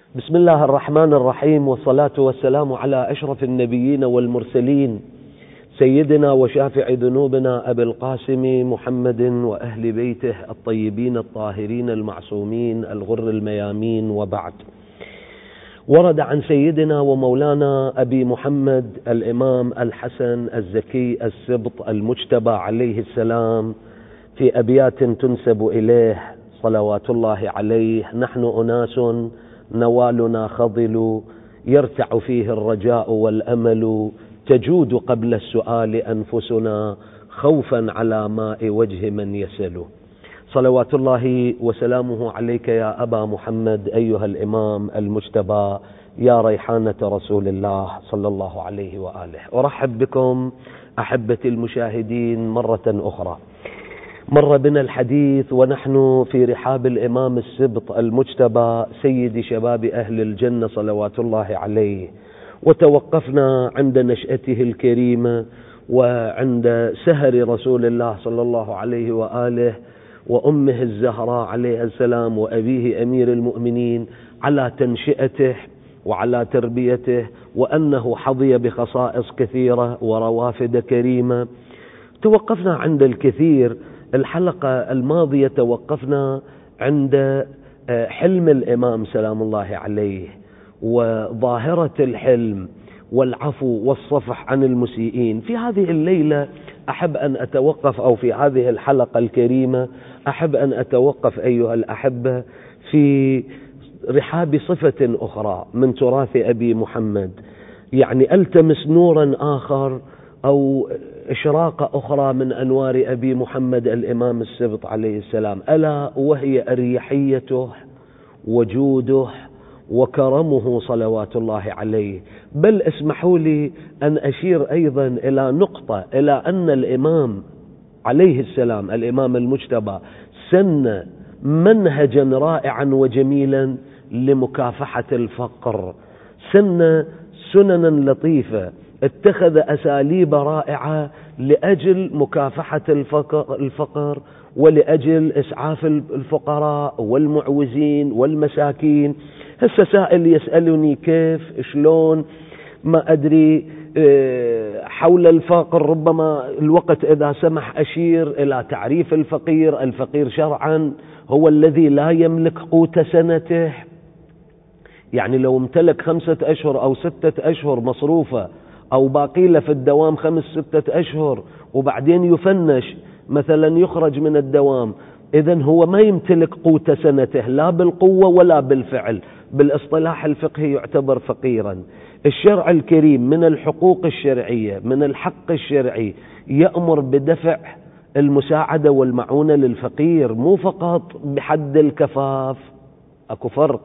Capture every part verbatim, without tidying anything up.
بسم الله الرحمن الرحيم، والصلاة والسلام على أشرف النبيين والمرسلين، سيدنا وشافع ذنوبنا أبي القاسم محمد وأهل بيته الطيبين الطاهرين المعصومين الغر الميامين، وبعد. ورد عن سيدنا ومولانا أبي محمد الإمام الحسن الزكي السبط المجتبى عليه السلام في أبيات تنسب إليه صلوات الله عليه: نحن أناس نوالنا خضل، يرتع فيه الرجاء والأمل، تجود قبل السؤال أنفسنا، خوفا على ماء وجه من يسل. صلوات الله وسلامه عليك يا أبا محمد أيها الإمام المجتبى، يا ريحانة رسول الله صلى الله عليه وآله. أرحب بكم أحبتي المشاهدين مرة أخرى. مر بنا الحديث ونحن في رحاب الإمام السبط المجتبى سيد شباب أهل الجنة صلوات الله عليه، وتوقفنا عند نشأته الكريمة وعند سهر رسول الله صلى الله عليه وآله وأمه الزهراء عليه السلام وأبيه أمير المؤمنين، على تنشئته وعلى تربيته، وأنه حظي بخصائص كثيرة وروافد كريمة. توقفنا عند الكثير. الحلقة الماضية توقفنا عند حلم الإمام سلام الله عليه وظاهرة الحلم والعفو والصفح عن المسيئين. في هذه الليلة أحب أن أتوقف، أو في هذه الحلقة الكريمة أحب أن أتوقف أيها الأحبة في رحاب صفة أخرى من تراث أبي محمد، يعني ألتمس نورا آخر أو إشراقة أخرى من أنوار أبي محمد الإمام السبط عليه السلام، ألا وهي أريحيته وجوده وكرمه صلوات الله عليه. بل اسمحوا لي أن أشير أيضا إلى نقطة، إلى أن الإمام عليه السلام الإمام المجتبى سن منهجا رائعا وجميلا لمكافحة الفقر، سن سننا لطيفة، اتخذ أساليب رائعة لأجل مكافحة الفقر, الفقر ولأجل إسعاف الفقراء والمعوزين والمساكين. هسه سائل يسألني كيف شلون ما أدري حول الفقر، ربما الوقت إذا سمح أشير إلى تعريف الفقير. الفقير شرعا هو الذي لا يملك قوت سنته، يعني لو امتلك خمسة أشهر أو ستة أشهر مصروفة أو باقي له في الدوام خمس ستة أشهر وبعدين يفنش مثلا يخرج من الدوام، إذن هو ما يمتلك قوت سنته لا بالقوة ولا بالفعل، بالاصطلاح الفقهي يعتبر فقيرا. الشرع الكريم من الحقوق الشرعية، من الحق الشرعي، يأمر بدفع المساعدة والمعونة للفقير، مو فقط بحد الكفاف، أكو فرق،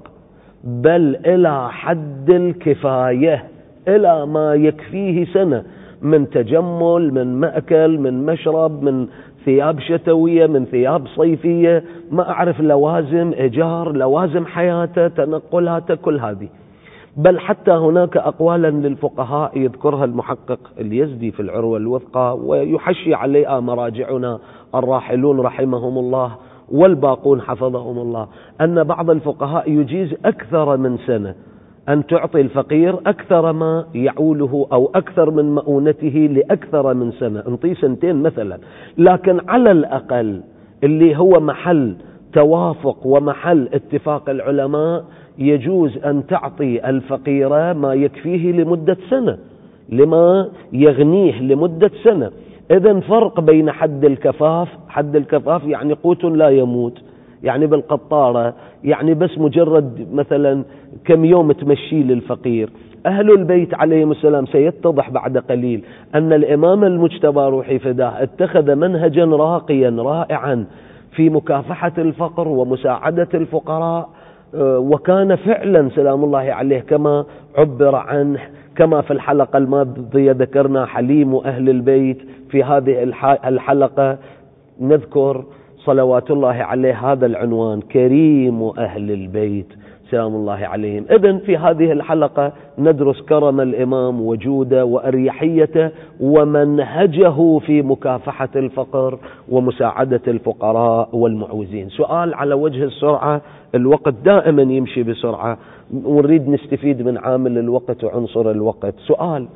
بل إلى حد الكفاية، إلى ما يكفيه سنة من تجمل، من مأكل، من مشرب، من ثياب شتوية، من ثياب صيفية، ما أعرف لوازم إيجار، لوازم حياته، تنقلاته، كل هذه. بل حتى هناك أقوالا للفقهاء يذكرها المحقق اليزدي في العروة الوثقى ويحشي عليها مراجعنا الراحلون رحمهم الله والباقون حفظهم الله، أن بعض الفقهاء يجيز أكثر من سنة أن تعطي الفقير أكثر ما يعوله أو أكثر من مؤونته لأكثر من سنة، انطي سنتين مثلا، لكن على الأقل اللي هو محل توافق ومحل اتفاق العلماء يجوز أن تعطي الفقير ما يكفيه لمدة سنة، لما يغنيه لمدة سنة. إذن فرق بين حد الكفاف، حد الكفاف يعني قوت لا يموت، يعني بالقطارة، يعني بس مجرد مثلا كم يوم تمشي للفقير. أهل البيت عليهم السلام سيتضح بعد قليل أن الإمام المجتبى روحي فداه اتخذ منهجا راقيا رائعا في مكافحة الفقر ومساعدة الفقراء، وكان فعلا سلام الله عليه كما عبر عنه، كما في الحلقة الماضية ذكرنا حليم أهل البيت، في هذه الحلقة نذكر صلوات الله عليه هذا العنوان: كريم أهل البيت سلام الله عليهم. إذن في هذه الحلقة ندرس كرم الإمام وجوده وأريحيته ومنهجه في مكافحة الفقر ومساعدة الفقراء والمعوزين. سؤال على وجه السرعة، الوقت دائما يمشي بسرعة ونريد نستفيد من عامل الوقت وعنصر الوقت. سؤال: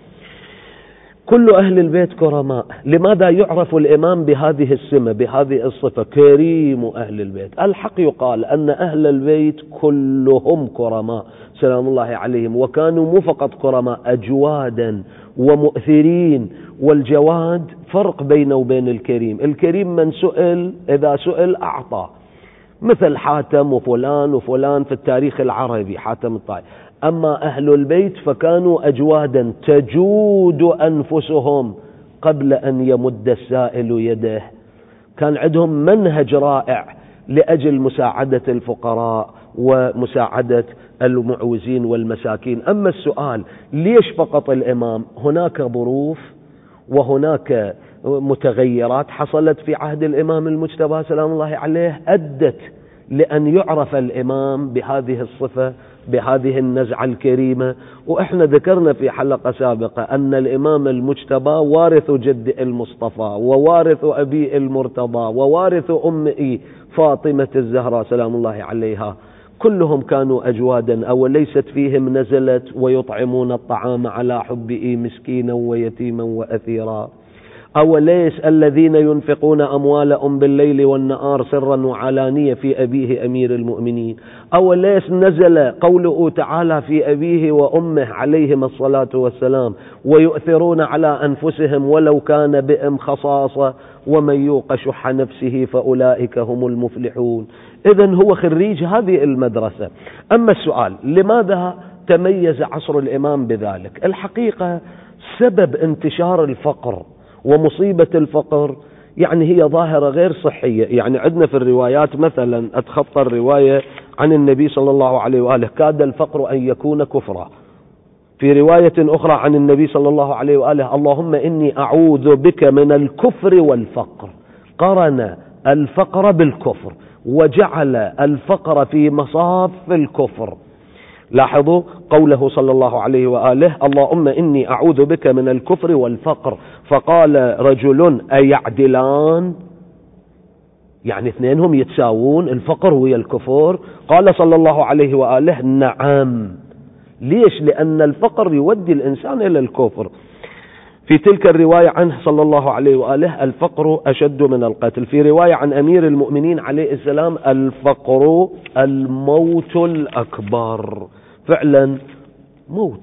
كل أهل البيت كرماء، لماذا يعرف الإمام بهذه السمة بهذه الصفة كريم أهل البيت؟ الحق يقال أن أهل البيت كلهم كرماء سلام الله عليهم، وكانوا مو فقط كرماء، أجوادا ومؤثرين. والجواد فرق بينه وبين الكريم. الكريم من سئل إذا سئل أعطى، مثل حاتم وفلان وفلان في التاريخ العربي، حاتم الطائي. أما أهل البيت فكانوا أجوادا تجود أنفسهم قبل أن يمد السائل يده. كان عندهم منهج رائع لأجل مساعدة الفقراء ومساعدة المعوزين والمساكين. أما السؤال ليش فقط الإمام؟ هناك ظروف وهناك متغيرات حصلت في عهد الإمام المجتبى سلام الله عليه أدت لأن يعرف الإمام بهذه الصفة، بهذه النزعة الكريمة. وإحنا ذكرنا في حلقة سابقة أن الإمام المجتبى وارث جد المصطفى ووارث أبي المرتضى ووارث أمي فاطمة الزهراء سلام الله عليها. كلهم كانوا أجوادا، أو ليست فيهم نزلت ويطعمون الطعام على حبه مسكينا ويتيما وأثيرا. أوليس الذين ينفقون أموالهم بالليل والنهار سرا وعلانية في أبيه أمير المؤمنين. أوليس نزل قوله تعالى في أبيه وأمه عليهم الصلاة والسلام ويؤثرون على أنفسهم ولو كان بهم خصاصة ومن يوق شح نفسه فأولئك هم المفلحون. إذن هو خريج هذه المدرسة. أما السؤال لماذا تميز عصر الإمام بذلك؟ الحقيقة سبب انتشار الفقر ومصيبة الفقر يعني هي ظاهرة غير صحية. يعني عندنا في الروايات مثلا أتخطى الرواية عن النبي صلى الله عليه وآله: كاد الفقر أن يكون كفرا. في رواية أخرى عن النبي صلى الله عليه وآله: اللهم إني أعوذ بك من الكفر والفقر. قرن الفقر بالكفر وجعل الفقر في مصاف الكفر. لاحظوا قوله صلى الله عليه وآله: اللهم إني أعوذ بك من الكفر والفقر. فقال رجل: أيعدلان؟ يعني اثنينهم يتساوون، الفقر ويا الكفر؟ قال صلى الله عليه وآله: نعم. ليش؟ لأن الفقر يودي الإنسان إلى الكفر. في تلك الرواية عنه صلى الله عليه وآله: الفقر أشد من القتل. في رواية عن أمير المؤمنين عليه السلام: الفقر الموت الأكبر. فعلا موت.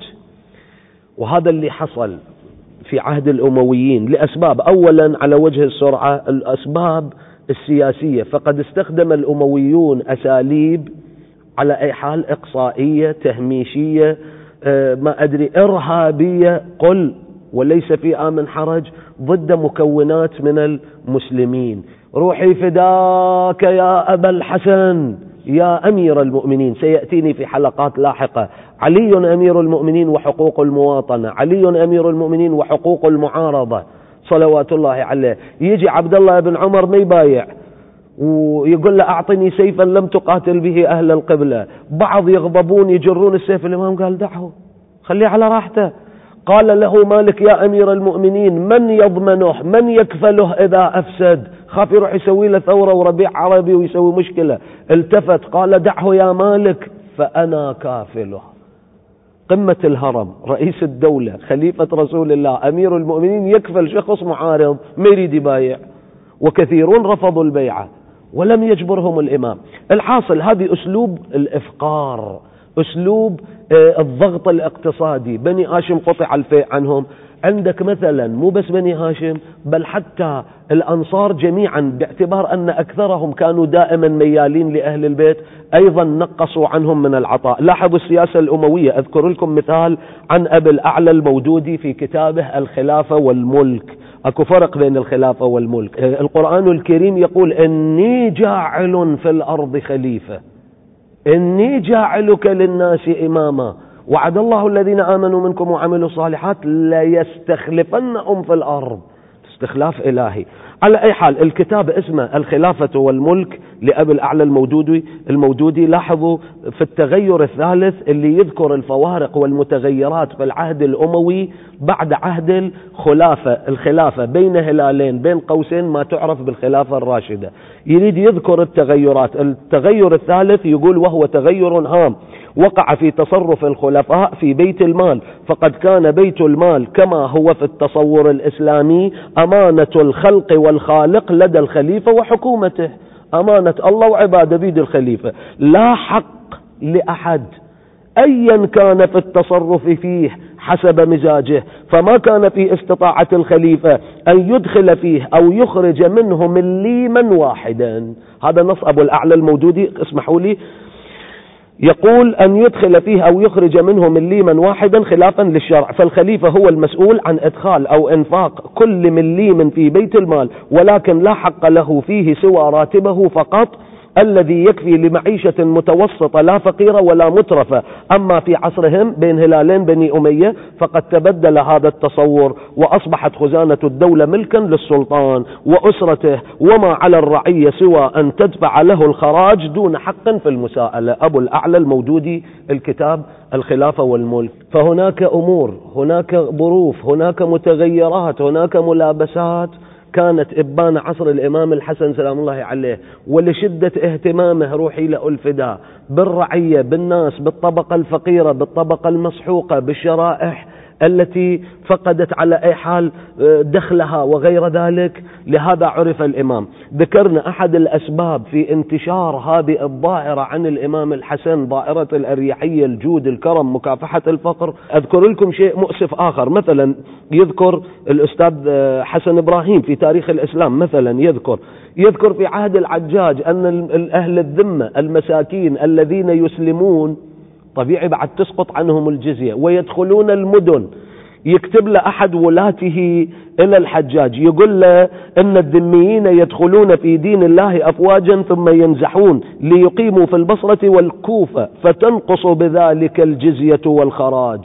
وهذا اللي حصل في عهد الأمويين لأسباب. أولا على وجه السرعة الأسباب السياسية، فقد استخدم الأمويون أساليب على أي حال إقصائية تهميشية ما أدري إرهابية قل وليس في آمن حرج ضد مكونات من المسلمين. روحي فداك يا أبا الحسن يا أمير المؤمنين. سيأتيني في حلقات لاحقة علي أمير المؤمنين وحقوق المواطنة، علي أمير المؤمنين وحقوق المعارضة صلوات الله عليه. يجي عبد الله بن عمر ما يبايع ويقول له أعطني سيفا لم تقاتل به أهل القبلة. بعض يغضبون يجرون السيف، الإمام قال دعه خليه على راحته. قال له مالك يا أمير المؤمنين: من يضمنه من يكفله إذا أفسد؟ خاف يروح يسوي له ثورة وربيع عربي ويسوي مشكلة. التفت قال دعه يا مالك فأنا كافله. قمة الهرم، رئيس الدولة، خليفة رسول الله، أمير المؤمنين يكفل شخص معارض ما يريد يبايع، وكثيرون رفضوا البيعة ولم يجبرهم الإمام. الحاصل هذه أسلوب الإفقار، أسلوب الضغط الاقتصادي. بني هاشم قطع الفيء عنهم. عندك مثلا مو بس بني هاشم بل حتى الأنصار جميعا، باعتبار أن أكثرهم كانوا دائما ميالين لأهل البيت، أيضا نقصوا عنهم من العطاء. لاحظوا السياسة الأموية. أذكر لكم مثال عن أبي الأعلى المودودي في كتابه الخلافة والملك. أكو فرق بين الخلافة والملك. القرآن الكريم يقول: إني جاعل في الأرض خليفة، إني جاعلك للناس إماما، وعد الله الذين آمنوا منكم وعملوا الصالحات ليستخلفنهم في الأرض. استخلاف إلهي. على أي حال الكتاب اسمه الخلافة والملك لأبي الأعلى المودودي المودودي. لاحظوا في التغير الثالث اللي يذكر الفوارق والمتغيرات في العهد الأموي بعد عهد الخلافة الخلافة بين هلالين بين قوسين ما تعرف بالخلافة الراشدة، يريد يذكر التغيرات. التغير الثالث يقول وهو تغير هام وقع في تصرف الخلفاء في بيت المال، فقد كان بيت المال كما هو في التصور الإسلامي أمانة الخلق والخالق لدى الخليفة وحكومته، أمانة الله وعبادة بيد الخليفة، لا حق لأحد أيا كان في التصرف فيه حسب مزاجه، فما كان في استطاعة الخليفة أن يدخل فيه أو يخرج منه مليما واحدا. هذا نص أبو الأعلى المودودي، اسمحوا لي، يقول أن يدخل فيه أو يخرج منه مليما واحدا خلافا للشرع، فالخليفة هو المسؤول عن إدخال أو إنفاق كل مليم في بيت المال، ولكن لا حق له فيه سوى راتبه فقط الذي يكفي لمعيشة متوسطة لا فقيرة ولا مترفة. أما في عصرهم بين هلالين بني أمية فقد تبدل هذا التصور، وأصبحت خزانة الدولة ملكا للسلطان وأسرته، وما على الرعية سوى أن تدفع له الخراج دون حق في المساءلة. أبو الأعلى المودودي، الكتاب الخلافة والملك. فهناك أمور، هناك ظروف، هناك متغيرات، هناك ملابسات كانت إبان عصر الإمام الحسن سلام الله عليه، ولشدة اهتمامه روحي لألفدا بالرعية، بالناس، بالطبقة الفقيرة، بالطبقة المسحوقة، بالشرائح التي فقدت على أي حال دخلها وغير ذلك. لهذا عرف الإمام. ذكرنا أحد الأسباب في انتشار هذه الظاهرة عن الإمام الحسن، ظاهرة الأريحية، الجود، الكرم، مكافحة الفقر. أذكر لكم شيء مؤسف آخر، مثلا يذكر الأستاذ حسن إبراهيم في تاريخ الإسلام، مثلا يذكر يذكر في عهد الحجاج أن أهل الذمة المساكين الذين يسلمون طبيعي بعد تسقط عنهم الجزية ويدخلون المدن، يكتب له أحد ولاته إلى الحجاج يقول له إن الذميين يدخلون في دين الله أفواجا ثم ينزحون ليقيموا في البصرة والكوفة فتنقص بذلك الجزية والخراج.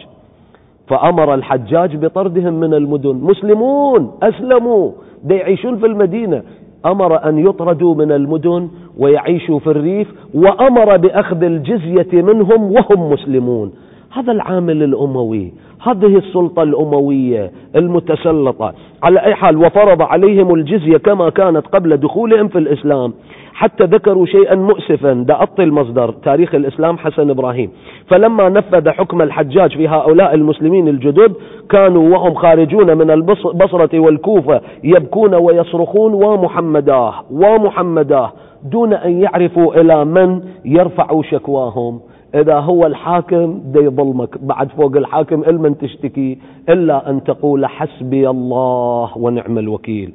فأمر الحجاج بطردهم من المدن، مسلمون أسلموا دي يعيشون في المدينة، أمر أن يطردوا من المدن ويعيشوا في الريف، وأمر بأخذ الجزية منهم وهم مسلمون. هذا العامل الأموي، هذه السلطة الأموية المتسلطة. على أي حال وفرض عليهم الجزية كما كانت قبل دخولهم في الإسلام، حتى ذكروا شيئا مؤسفا، دقط المصدر تاريخ الإسلام حسن إبراهيم. فلما نفذ حكم الحجاج في هؤلاء المسلمين الجدد كانوا وهم خارجون من البصرة والكوفة يبكون ويصرخون ومحمداه ومحمداه دون أن يعرفوا إلى من يرفعوا شكواهم. إذا هو الحاكم دي ظلمك، بعد فوق الحاكم إلمن تشتكي إلا أن تقول حسبي الله ونعم الوكيل.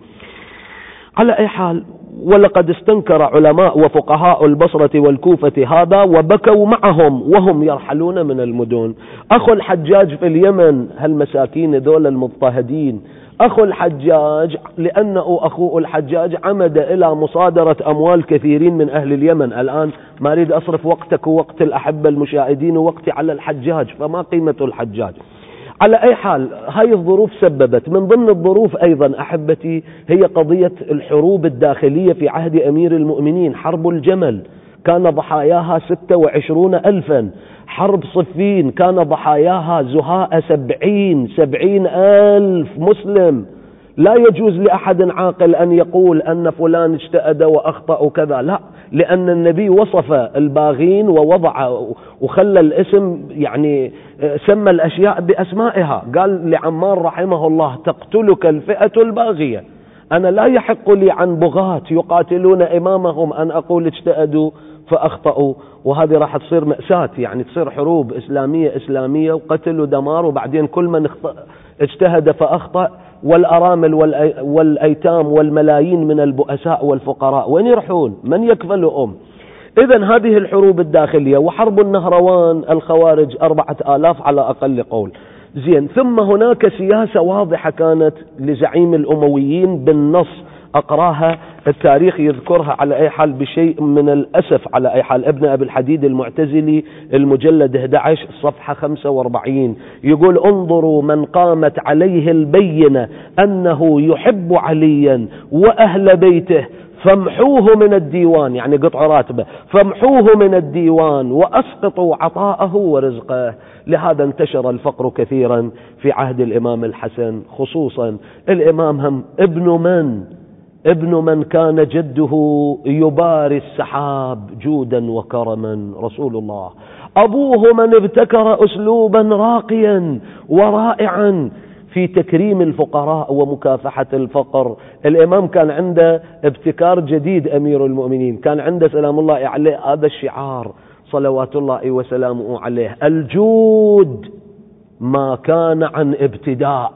على أي حال ولقد استنكر علماء وفقهاء البصرة والكوفة هذا وبكوا معهم وهم يرحلون من المدن. أخو الحجاج في اليمن، هالمساكين ذول المضطهدين، أخو الحجاج لأنه أخو الحجاج عمد إلى مصادرة أموال كثيرين من أهل اليمن. الآن ما أريد أصرف وقتك ووقت الأحبة المشاهدين ووقتي على الحجاج، فما قيمة الحجاج. على أي حال هاي الظروف سببت، من ضمن الظروف أيضا أحبتي هي قضية الحروب الداخلية في عهد أمير المؤمنين. حرب الجمل كان ضحاياها ستة وعشرون ألفا، حرب صفين كان ضحاياها زهاء سبعين سبعين ألف مسلم. لا يجوز لأحد عاقل أن يقول أن فلان اجتهد وأخطأ كذا، لا، لأن النبي وصف الباغين ووضع وخلى الاسم، يعني سمى الأشياء بأسمائها. قال لعمار رحمه الله تقتلك الفئة الباغية، أنا لا يحق لي عن بغاة يقاتلون إمامهم أن أقول اجتهدوا فأخطأوا. وهذه راح تصير مأساة، يعني تصير حروب إسلامية إسلامية وقتل ودمار، وبعدين كل من اجتهد فأخطأ، والأرامل والأيتام والملايين من البؤساء والفقراء وين يرحون؟ من يكفلهم؟ إذن هذه الحروب الداخلية. وحرب النهروان الخوارج أربعة آلاف على أقل قول. زين، ثم هناك سياسة واضحة كانت لزعيم الأمويين بالنص أقراها، التاريخ يذكرها على أي حال بشيء من الأسف على أي حال. ابن أبي الحديد المعتزلي المجلد أحد عشر صفحة خمسة وأربعين يقول: انظروا من قامت عليه البينة أنه يحب عليا وأهل بيته فامحوه من الديوان، يعني قطع راتبه، فامحوه من الديوان وأسقطوا عطاءه ورزقه. لهذا انتشر الفقر كثيرا في عهد الإمام الحسن، خصوصا الإمام هم ابن من ابن من كان جده يباري السحاب جودا وكرما، رسول الله. أبوه من ابتكر أسلوبا راقيا ورائعا في تكريم الفقراء ومكافحة الفقر. الإمام كان عنده ابتكار جديد، أمير المؤمنين كان عنده سلام الله عليه هذا الشعار صلوات الله وسلامه عليه: الجود ما كان عن ابتداء،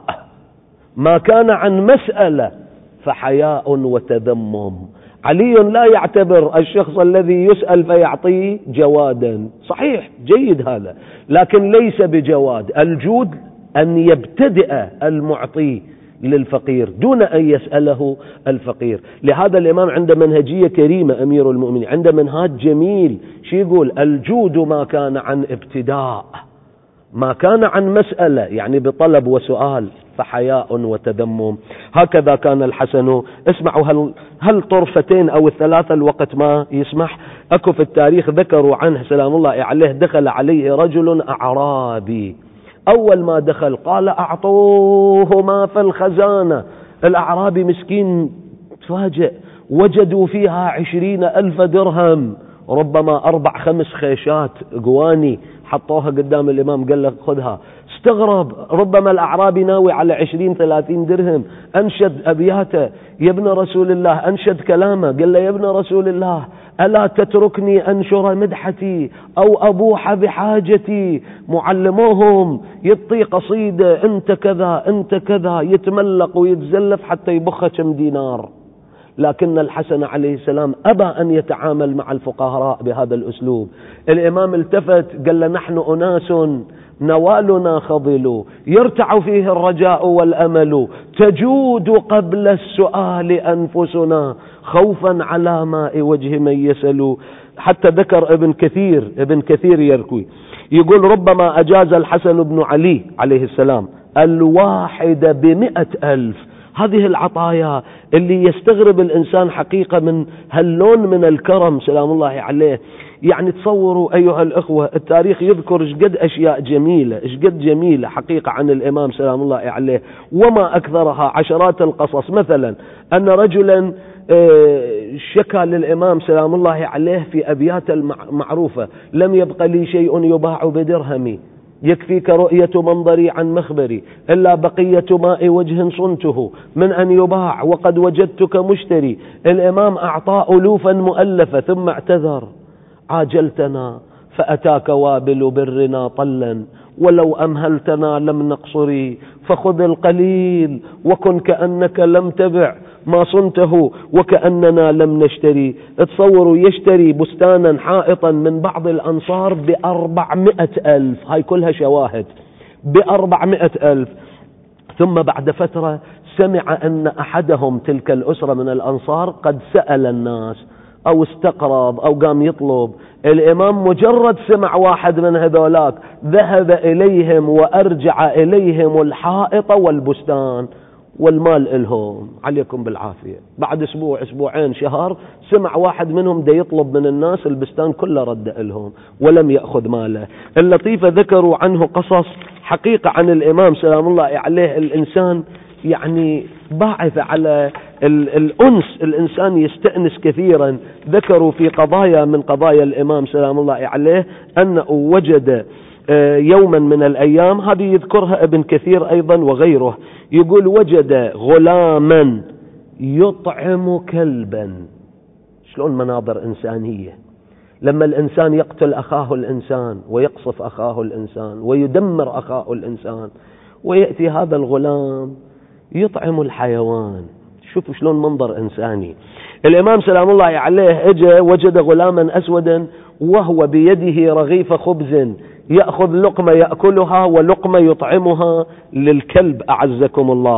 ما كان عن مسألة فحياء وتذمم. علي لا يعتبر الشخص الذي يسأل فيعطيه جوادا، صحيح جيد هذا، لكن ليس بجواد. الجود أن يبتدئ المعطي للفقير دون أن يسأله الفقير. لهذا الإمام عنده منهجية كريمة أمير المؤمنين، عنده منهاج جميل. شو يقول؟ الجود ما كان عن ابتداء، ما كان عن مسألة يعني بطلب وسؤال، فحياء وتذمم. هكذا كان الحسن. اسمعوا هل, هل طرفتين أو الثلاثة الوقت ما يسمح. أكو في التاريخ ذكروا عنه سلام الله عليه: دخل عليه رجل أعرابي، أول ما دخل قال: أعطوه ما في الخزانة. الأعرابي مسكين تفاجئ، وجدوا فيها عشرين ألف درهم، ربما أربع خمس خيشات قواني، حطوها قدام الإمام قال له خذها. استغرب، ربما الأعرابي ناوي على عشرين ثلاثين درهم. أنشد أبياته: يا ابن رسول الله، أنشد كلامه، قال له: يا ابن رسول الله، ألا تتركني أنشر مدحتي أو أبوح بحاجتي. معلموهم يطي قصيدة: أنت كذا أنت كذا، يتملق ويتزلف حتى يبخ كم دينار. لكن الحسن عليه السلام أبى أن يتعامل مع الفقراء بهذا الأسلوب. الإمام التفت قال له: نحن أناس نوالنا خضل، يرتع فيه الرجاء والأمل، تجود قبل السؤال أنفسنا، خوفا على ماء وجه من يسأل. حتى ذكر ابن كثير ابن كثير يروي يقول: ربما أجاز الحسن بن علي عليه السلام الواحد بمئة ألف. هذه العطايا اللي يستغرب الإنسان حقيقة من هاللون من الكرم سلام الله عليه. يعني تصوروا أيها الأخوة، التاريخ يذكر شقد أشياء جميلة، شقد جميلة حقيقة عن الإمام سلام الله عليه، وما أكثرها، عشرات القصص. مثلا أن رجلا شكى للإمام سلام الله عليه في أبيات المعروفة: لم يبق لي شيء يباع بدرهمي، يكفيك رؤية منظري عن مخبري، إلا بقية ماء وجه صنته من أن يباع وقد وجدتك مشتري. الإمام أعطى ألوفا مؤلفة ثم اعتذر: عاجلتنا فأتاك وابل برنا طلا، ولو أمهلتنا لم نقصري، فخذ القليل وكن كأنك لم تبع ما صنته وكأننا لم نشتري. تصوروا يشتري بستانا حائطا من بعض الأنصار بأربعمائة ألف، هاي كلها شواهد، بأربعمائة ألف. ثم بعد فترة سمع أن أحدهم تلك الأسرة من الأنصار قد سأل الناس أو استقرض أو قام يطلب. الإمام مجرد سمع واحد من هذولاك ذهب إليهم وأرجع إليهم الحائط والبستان والمال إلهم، عليكم بالعافية. بعد أسبوع أسبوعين شهر سمع واحد منهم دا يطلب من الناس البستان كله رد إلهم ولم يأخذ ماله. اللطيفة ذكروا عنه قصص حقيقة عن الإمام سلام الله عليه. الإنسان يعني باعث على الأنس، الإنسان يستأنس كثيرا. ذكروا في قضايا من قضايا الإمام سلام الله عليه أنه وجد يوما من الأيام، هذه يذكرها ابن كثير أيضا وغيره، يقول: وجد غلاما يطعم كلبا. شلون مناظر إنسانية، لما الإنسان يقتل أخاه الإنسان ويقصف أخاه الإنسان ويدمر أخاه الإنسان، ويأتي هذا الغلام يطعم الحيوان. شوفوا شلون منظر إنساني. الإمام سلام الله عليه اجى وجد غلاما أسودا وهو بيده رغيف خبز، يأخذ لقمة يأكلها ولقمة يطعمها للكلب أعزكم الله.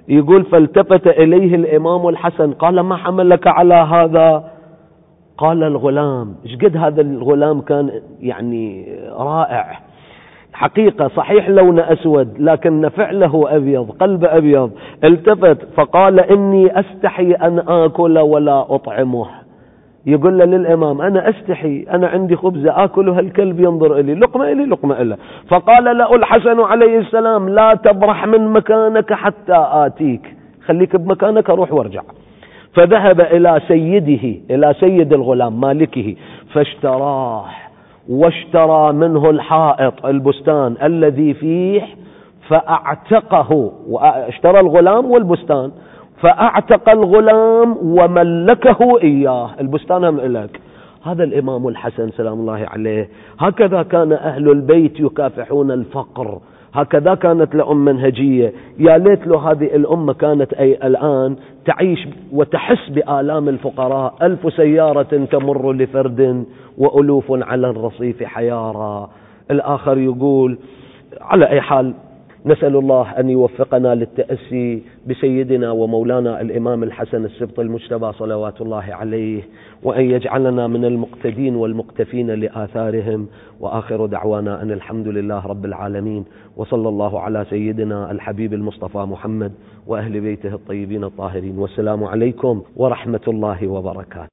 يقول فالتفت إليه الإمام الحسن قال ما حملك على هذا؟ قال الغلام. ايش قد هذا الغلام كان يعني رائع حقيقة، صحيح لونه أسود لكن فعله أبيض، قلبه أبيض. التفت فقال إني أستحي أن آكل ولا أطعمه. يقول له للإمام أنا أستحي، أنا عندي خبزة آكلها، الكلب ينظر إلي، لقمة إلي لقمة إلي. فقال له الحسن عليه السلام لا تبرح من مكانك حتى آتيك، خليك بمكانك أروح وارجع. فذهب إلى سيده، إلى سيد الغلام مالكه، فاشتراه واشترى منه الحائط البستان الذي فيه، فأعتقه، واشترى الغلام والبستان، فأعتق الغلام وملكه إياه، البستان هم إليك. هذا الإمام الحسن سلام الله عليه. هكذا كان أهل البيت يكافحون الفقر، هكذا كانت لهم منهجية. يا ليت له هذه الأمة كانت أي الآن تعيش وتحس بآلام الفقراء. ألف سيارة تمر لفرد وألوف على الرصيف حيارى. الآخر يقول على أي حال نسأل الله أن يوفقنا للتأسي بسيدنا ومولانا الإمام الحسن السبط المجتبى صلوات الله عليه، وأن يجعلنا من المقتدين والمقتفين لآثارهم. وآخر دعوانا أن الحمد لله رب العالمين، وصلى الله على سيدنا الحبيب المصطفى محمد وأهل بيته الطيبين الطاهرين، والسلام عليكم ورحمة الله وبركاته.